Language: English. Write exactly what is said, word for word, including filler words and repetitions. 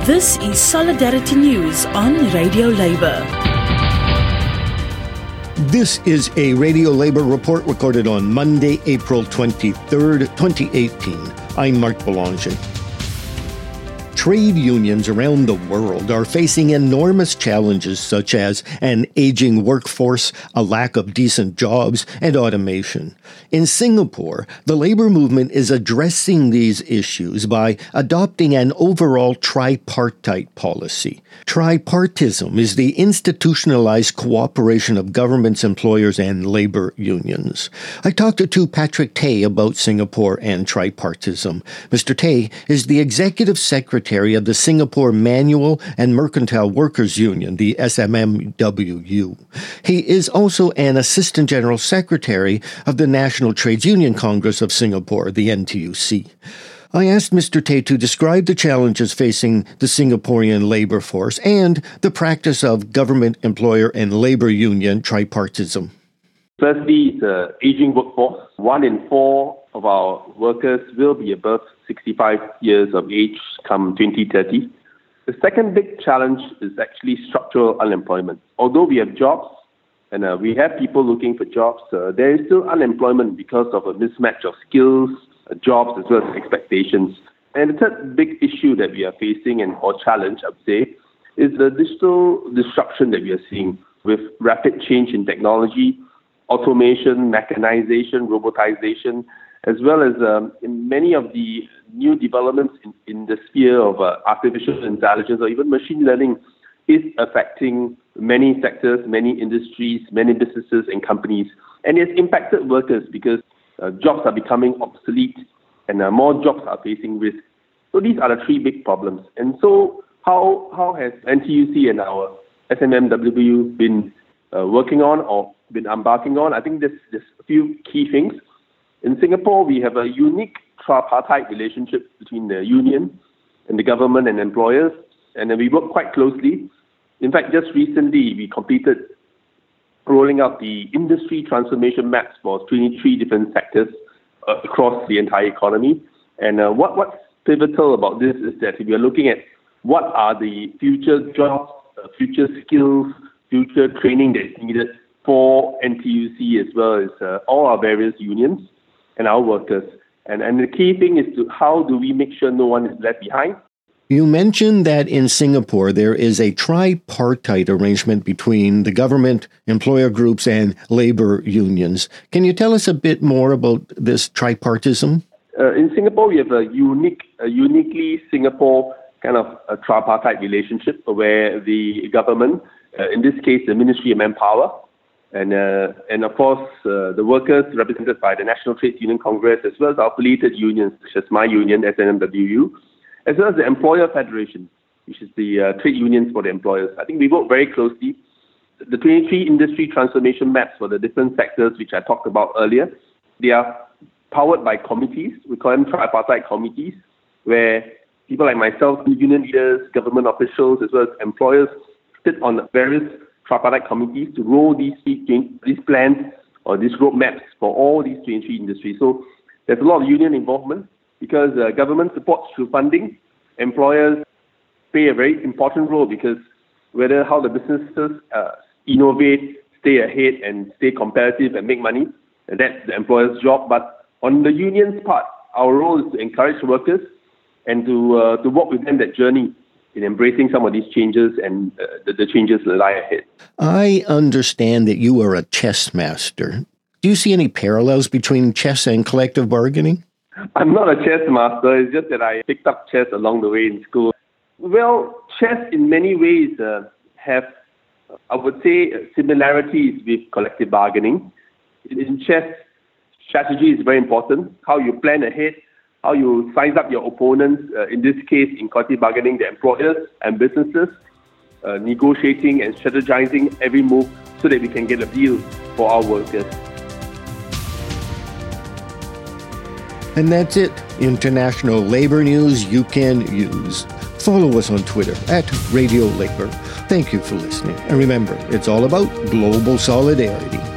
This is Solidarity News on Radio Labour. This is a Radio Labour report recorded on Monday, April twenty-third, twenty eighteen. I'm Mark Belanger. Trade unions around the world are facing enormous challenges such as an aging workforce, a lack of decent jobs, and automation. In Singapore, the labor movement is addressing these issues by adopting an overall tripartite policy. Tripartism is the institutionalized cooperation of governments, employers, and labor unions. I talked to Patrick Tay about Singapore and tripartism. Mister Tay is the executive secretary of the Singapore Manual and Mercantile Workers Union, the S M M W U. He is also an Assistant General Secretary of the National Trades Union Congress of Singapore, the N T U C. I asked Mister Tay to describe the challenges facing the Singaporean labor force and the practice of government, employer, and labor union tripartism. Firstly, the aging workforce. One in four of our workers will be above sixty-five years of age come twenty thirty. The second big challenge is actually structural unemployment. Although we have jobs and uh, we have people looking for jobs, uh, there is still unemployment because of a mismatch of skills, uh, jobs, as well as expectations. And the third big issue that we are facing, and or challenge, I would say, is the digital disruption that we are seeing with rapid change in technology, automation, mechanization, robotization, as well as um, in many of the new developments in, in the sphere of uh, artificial intelligence or even machine learning is affecting many sectors, many industries, many businesses and companies. And it's impacted workers because uh, jobs are becoming obsolete and uh, more jobs are facing risk. So these are the three big problems. And so how how has N T U C and our S M M W U been uh, working on or been embarking on? I think there's, there's a few key things. In Singapore, we have a unique tripartite relationship between the union and the government and employers, and we work quite closely. In fact, just recently, we completed rolling out the industry transformation maps for twenty-three different sectors uh, across the entire economy. And uh, what, what's pivotal about this is that we are looking at what are the future jobs, uh, future skills, future training that is needed for N T U C as well as uh, all our various unions and our workers. And, and the key thing is to how do we make sure no one is left behind? You mentioned that in Singapore there is a tripartite arrangement between the government, employer groups, and labor unions. Can you tell us a bit more about this tripartism? Uh, in Singapore, we have a unique, a uniquely Singapore kind of a tripartite relationship where the government, uh, in this case the Ministry of Manpower, And uh, and of course, uh, the workers represented by the National Trades Union Congress, as well as our affiliated unions, such as my union, S M M W U, as well as the Employer Federation, which is the uh, trade unions for the employers. I think we work very closely. The twenty-three industry transformation maps for the different sectors, which I talked about earlier, they are powered by committees. We call them tripartite committees, where people like myself, union leaders, government officials, as well as employers, sit on various tripartite committees to roll these these plans or these roadmaps for all these twenty-three industries. So there's a lot of union involvement because uh, government supports through funding. Employers play a very important role because whether how the businesses uh, innovate, stay ahead, and stay competitive and make money, and that's the employer's job. But on the union's part, our role is to encourage workers and to uh, to walk with them that journey in embracing some of these changes and uh, the, the changes that lie ahead. I understand that you are a chess master. Do you see any parallels between chess and collective bargaining? I'm not a chess master. It's just that I picked up chess along the way in school. Well, chess in many ways uh, have, I would say, similarities with collective bargaining. In chess, strategy is very important. How you plan ahead, how you size up your opponents, uh, in this case, in collective bargaining, the employers and businesses, uh, negotiating and strategizing every move so that we can get a deal for our workers. And that's it. International labor news you can use. Follow us on Twitter at Radio Labor. Thank you for listening. And remember, it's all about global solidarity.